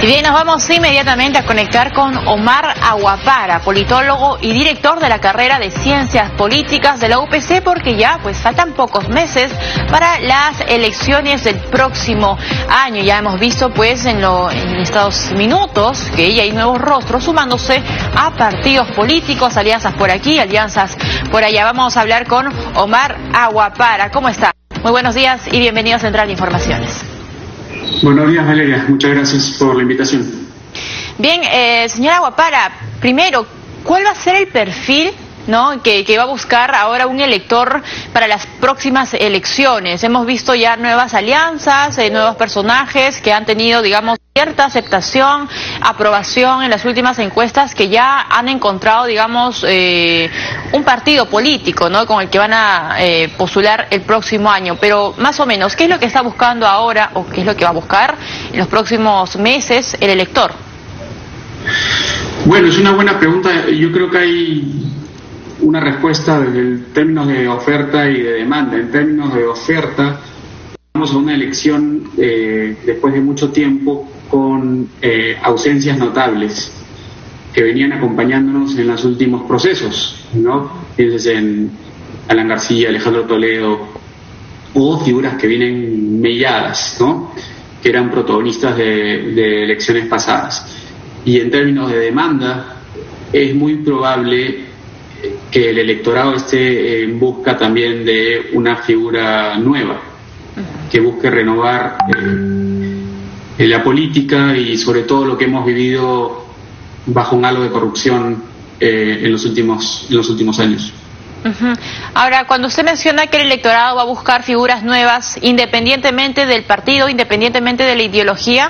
Y bien, nos vamos inmediatamente a conectar con Omar Aguapara, politólogo y director de la carrera de Ciencias Políticas de la UPC, porque ya pues faltan pocos meses para las elecciones del próximo año. Ya hemos visto pues en estos minutos que ya hay nuevos rostros sumándose a partidos políticos, alianzas por aquí, alianzas por allá. Vamos a hablar con Omar Aguapara. ¿Cómo está? Muy buenos días y bienvenido a Central de Informaciones. Buenos días, Valeria. Muchas gracias por la invitación. Bien, señora Aguapara, primero, ¿cuál va a ser el perfil, ¿no?, que va a buscar ahora un elector para las próximas elecciones? Hemos visto ya nuevas alianzas, nuevos personajes que han tenido, digamos, cierta aceptación, aprobación en las últimas encuestas, que ya han encontrado, digamos, un partido político, ¿no?, con el que van a postular el próximo año. Pero más o menos, ¿qué es lo que está buscando ahora o qué es lo que va a buscar en los próximos meses el elector? Bueno, es una buena pregunta. Yo creo que hay una respuesta en términos de oferta y de demanda. En términos de oferta, vamos a una elección después de mucho tiempo con ausencias notables que venían acompañándonos en los últimos procesos, ¿no? Pienses en Alan García, Alejandro Toledo, o figuras que vienen melladas, ¿no?, que eran protagonistas de elecciones pasadas. Y en términos de demanda, es muy probable que el electorado esté en busca también de una figura nueva, que busque renovar la política y sobre todo lo que hemos vivido bajo un halo de corrupción en los últimos años. Ahora, cuando usted menciona que el electorado va a buscar figuras nuevas, independientemente del partido, independientemente de la ideología,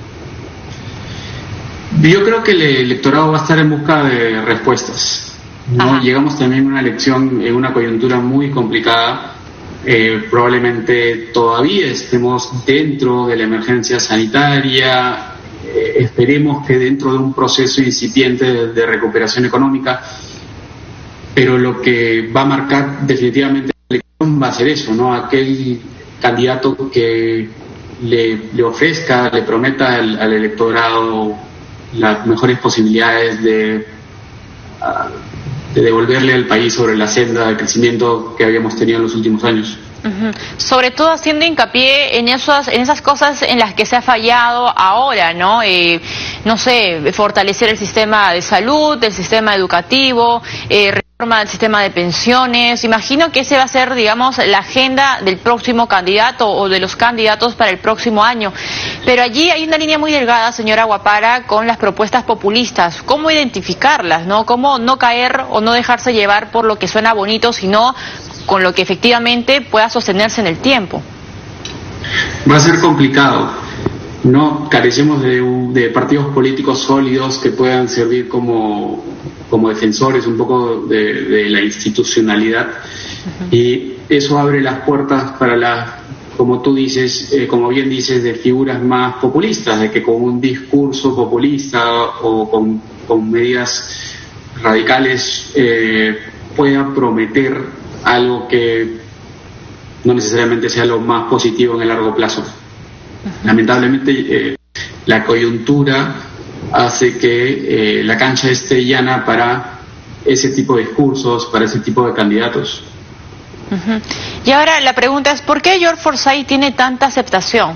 yo creo que el electorado va a estar en busca de respuestas, ¿no? Llegamos también a una elección en una coyuntura muy complicada. Probablemente todavía estemos dentro de la emergencia sanitaria, esperemos que dentro de un proceso incipiente de recuperación económica, pero lo que va a marcar definitivamente la elección va a ser eso, ¿no? Aquel candidato que le ofrezca, le prometa al electorado las mejores posibilidades de devolverle al país sobre la senda de crecimiento que habíamos tenido en los últimos años. Sobre todo haciendo hincapié en esas cosas en las que se ha fallado ahora, ¿no? No sé, fortalecer el sistema de salud, el sistema educativo, reforma del sistema de pensiones. Imagino que ese va a ser, digamos, la agenda del próximo candidato o de los candidatos para el próximo año. Pero allí hay una línea muy delgada, señora Aguapara, con las propuestas populistas. ¿Cómo identificarlas, no? ¿Cómo no caer o no dejarse llevar por lo que suena bonito, sino con lo que efectivamente pueda sostenerse en el tiempo? Va a ser complicado. No carecemos de partidos políticos sólidos que puedan servir como defensores un poco de la institucionalidad, y eso abre las puertas para como tú dices, como bien dices, de figuras más populistas, de que con un discurso populista o con medidas radicales pueda prometer algo que no necesariamente sea lo más positivo en el largo plazo. Lamentablemente la coyuntura hace que la cancha esté llana para ese tipo de discursos, para ese tipo de candidatos. Y ahora la pregunta es, ¿por qué George Forsyth tiene tanta aceptación?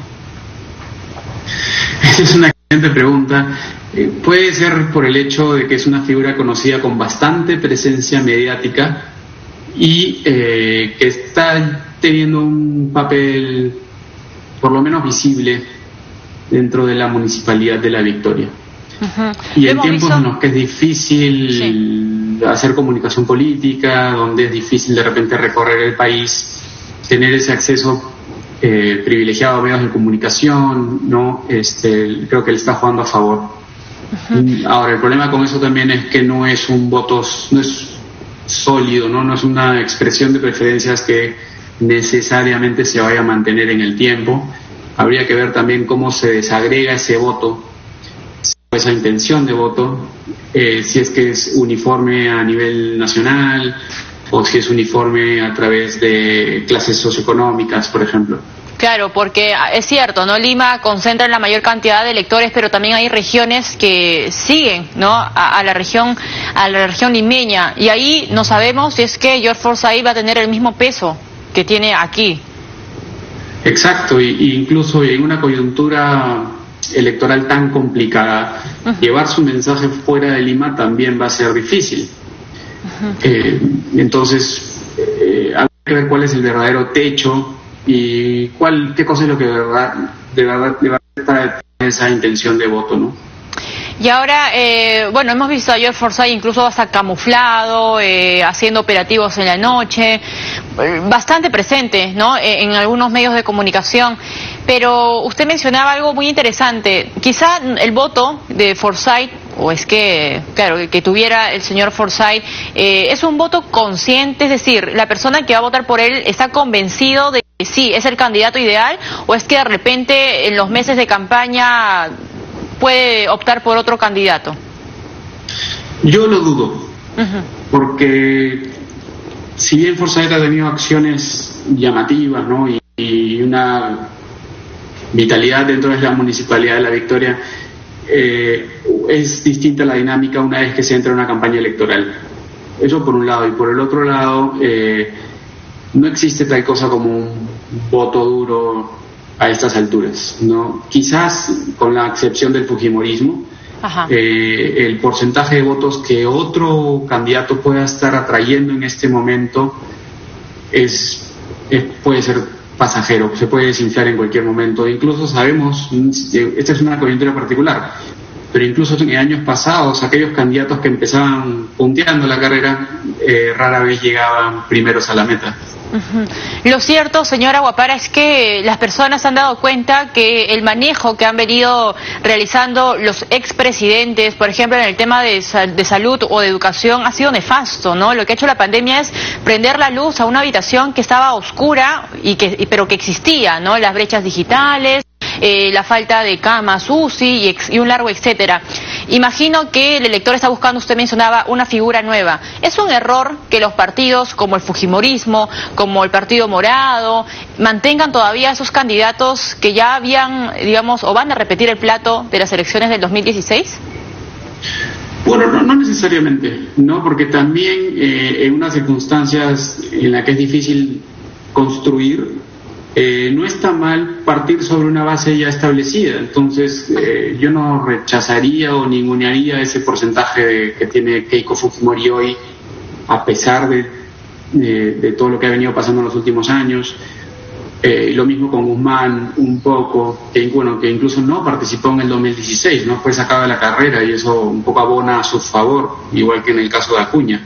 Esa es una excelente pregunta. Puede ser por el hecho de que es una figura conocida con bastante presencia mediática y que está teniendo un papel por lo menos visible dentro de la Municipalidad de La Victoria. Y en tiempos en los que es difícil hacer comunicación política, donde es difícil de repente recorrer el país, tener ese acceso privilegiado a medios de comunicación, ¿no? Creo que le está jugando a favor. Ahora, el problema con eso también es que no es un voto, no es sólido, no es una expresión de preferencias que necesariamente se vaya a mantener en el tiempo. Habría que ver también cómo se desagrega ese voto, esa intención de voto, si es que es uniforme a nivel nacional o si es uniforme a través de clases socioeconómicas, por ejemplo. Claro, porque es cierto, ¿no? Lima concentra la mayor cantidad de electores, pero también hay regiones que siguen, ¿no? A la región limeña, y ahí no sabemos si es que George Forsyth va a tener el mismo peso que tiene aquí. Exacto, y incluso en una coyuntura electoral tan complicada, llevar su mensaje fuera de Lima también va a ser difícil. Entonces, hay que ver cuál es el verdadero techo y qué cosa es lo que de verdad va a estar en esa intención de voto, ¿no? Y ahora, bueno, hemos visto a George Forsyth incluso hasta camuflado, haciendo operativos en la noche, bastante presente, ¿no? En algunos medios de comunicación. Pero usted mencionaba algo muy interesante. Quizá el voto de Forsyth, o es que, claro, que tuviera el señor Forsyth, es un voto consciente, es decir, la persona que va a votar por él está convencido de que sí, es el candidato ideal, o es que de repente en los meses de campaña puede optar por otro candidato. Yo lo dudo, porque si bien Forsyth ha tenido acciones llamativas, ¿no? y una vitalidad dentro de la Municipalidad de La Victoria, es distinta la dinámica una vez que se entra en una campaña electoral. Eso por un lado, y por el otro lado, no existe tal cosa como un voto duro a estas alturas, ¿no? Quizás con la excepción del fujimorismo, el porcentaje de votos que otro candidato pueda estar atrayendo en este momento puede ser pasajero, se puede desinflar en cualquier momento. Incluso sabemos, esta es una coyuntura particular, pero incluso en años pasados aquellos candidatos que empezaban punteando la carrera rara vez llegaban primeros a la meta. Lo cierto, señora Guapara, es que las personas han dado cuenta que el manejo que han venido realizando los expresidentes, por ejemplo, en el tema de salud o de educación, ha sido nefasto, ¿no? Lo que ha hecho la pandemia es prender la luz a una habitación que estaba oscura pero que existía, ¿no? Las brechas digitales, la falta de camas UCI y un largo etcétera. Imagino que el elector está buscando, usted mencionaba, una figura nueva. ¿Es un error que los partidos como el fujimorismo, como el Partido Morado, mantengan todavía esos candidatos que ya habían, digamos, o van a repetir el plato de las elecciones del 2016? Bueno, no necesariamente, ¿no? Porque también en unas circunstancias en las que es difícil construir, no está mal partir sobre una base ya establecida. Entonces, yo no rechazaría o ningunearía ese porcentaje que tiene Keiko Fujimori hoy, a pesar de todo lo que ha venido pasando en los últimos años. Lo mismo con Guzmán, un poco, que incluso no participó en el 2016, no fue sacado de la carrera, y eso un poco abona a su favor, igual que en el caso de Acuña.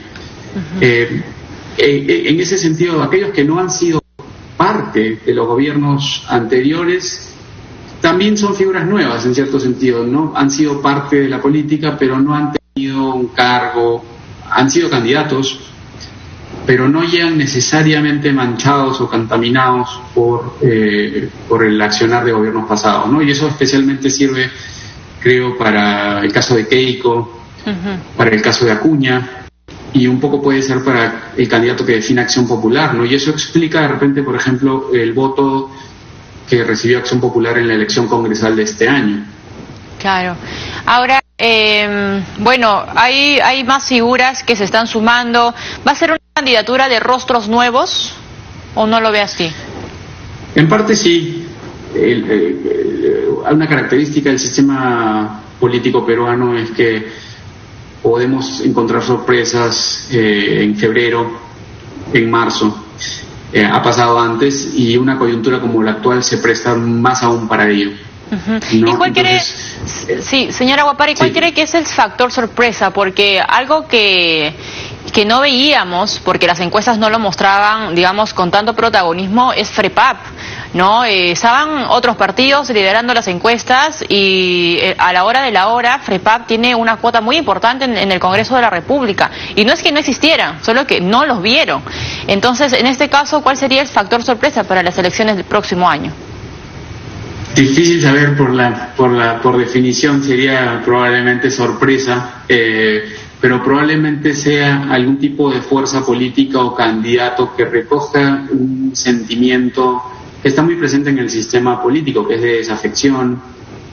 En ese sentido, aquellos que no han sido parte de los gobiernos anteriores también son figuras nuevas en cierto sentido, ¿no? Han sido parte de la política, pero no han tenido un cargo, han sido candidatos, pero no llegan necesariamente manchados o contaminados por el accionar de gobiernos pasados, ¿no? Y eso especialmente sirve, creo, para el caso de Keiko, para el caso de Acuña, y un poco puede ser para el candidato que define Acción Popular, ¿no? Y eso explica de repente, por ejemplo, el voto que recibió Acción Popular en la elección congresal de este año. Claro. Ahora, bueno, hay más figuras que se están sumando. ¿Va a ser una candidatura de rostros nuevos o no lo ve así? En parte sí. Hay una característica del sistema político peruano, es que podemos encontrar sorpresas en febrero, en marzo. Ha pasado antes, y una coyuntura como la actual se presta más aún para ello. ¿No? ¿Y cuál cree, sí, señora Guapari, cuál cree que es el factor sorpresa? Porque algo que no veíamos, porque las encuestas no lo mostraban, digamos, con tanto protagonismo, es FREPAP, ¿no? Estaban otros partidos liderando las encuestas, y a la hora de la hora FREPAP tiene una cuota muy importante en el Congreso de la República, y no es que no existieran, solo que no los vieron. Entonces, en este caso, ¿cuál sería el factor sorpresa para las elecciones del próximo año? Difícil saber, por definición sería probablemente sorpresa, pero probablemente sea algún tipo de fuerza política o candidato que recoja un sentimiento está muy presente en el sistema político, que es de desafección,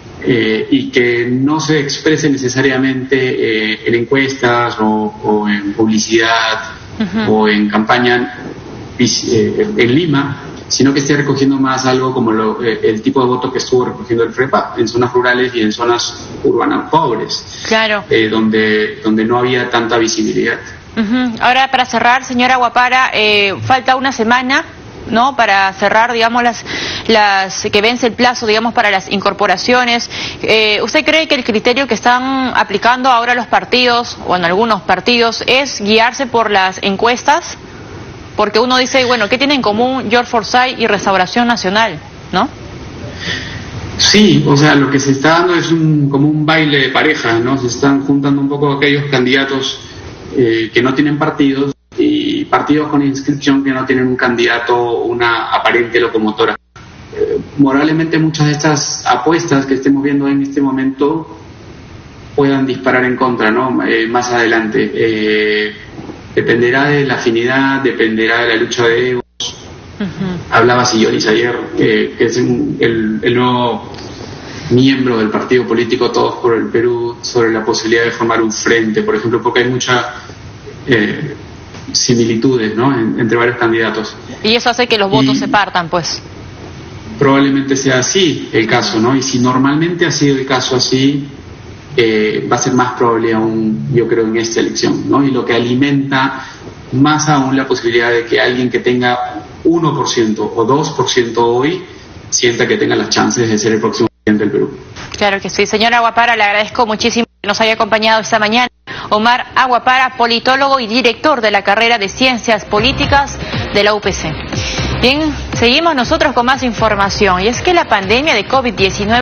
y que no se exprese necesariamente en encuestas o en publicidad o en campaña en Lima, sino que esté recogiendo más algo como el tipo de voto que estuvo recogiendo el FREPA en zonas rurales y en zonas urbanas pobres, claro, donde no había tanta visibilidad. Ahora, para cerrar, señora Aguapara, falta una semana, ¿no?, para cerrar, digamos, las que vence el plazo, digamos, para las incorporaciones. ¿Usted cree que el criterio que están aplicando ahora los partidos, o en algunos partidos, es guiarse por las encuestas? Porque uno dice, bueno, ¿qué tiene en común George Forsyth y Restauración Nacional, no? Sí, o sea, lo que se está dando es como un baile de pareja, ¿no? Se están juntando un poco aquellos candidatos que no tienen partidos y partidos con inscripción que no tienen un candidato o una aparente locomotora. Moralmente muchas de estas apuestas que estemos viendo en este momento puedan disparar en contra, ¿no? Más adelante. Dependerá de la afinidad, dependerá de la lucha de egos. Hablaba Sillonis ayer, que es el nuevo miembro del partido político Todos por el Perú, sobre la posibilidad de formar un frente, por ejemplo, porque hay muchas similitudes, ¿no?, entre varios candidatos. Y eso hace que los votos se partan, pues. Probablemente sea así el caso, ¿no? Y si normalmente ha sido el caso así, va a ser más probable aún, yo creo, en esta elección, ¿no? Y lo que alimenta más aún la posibilidad de que alguien que tenga 1% o 2% hoy sienta que tenga las chances de ser el próximo presidente del Perú. Claro que sí. Señora Aguapara, le agradezco muchísimo que nos haya acompañado esta mañana. Omar Aguapara, politólogo y director de la carrera de Ciencias Políticas de la UPC. Bien, seguimos nosotros con más información, y es que la pandemia de COVID-19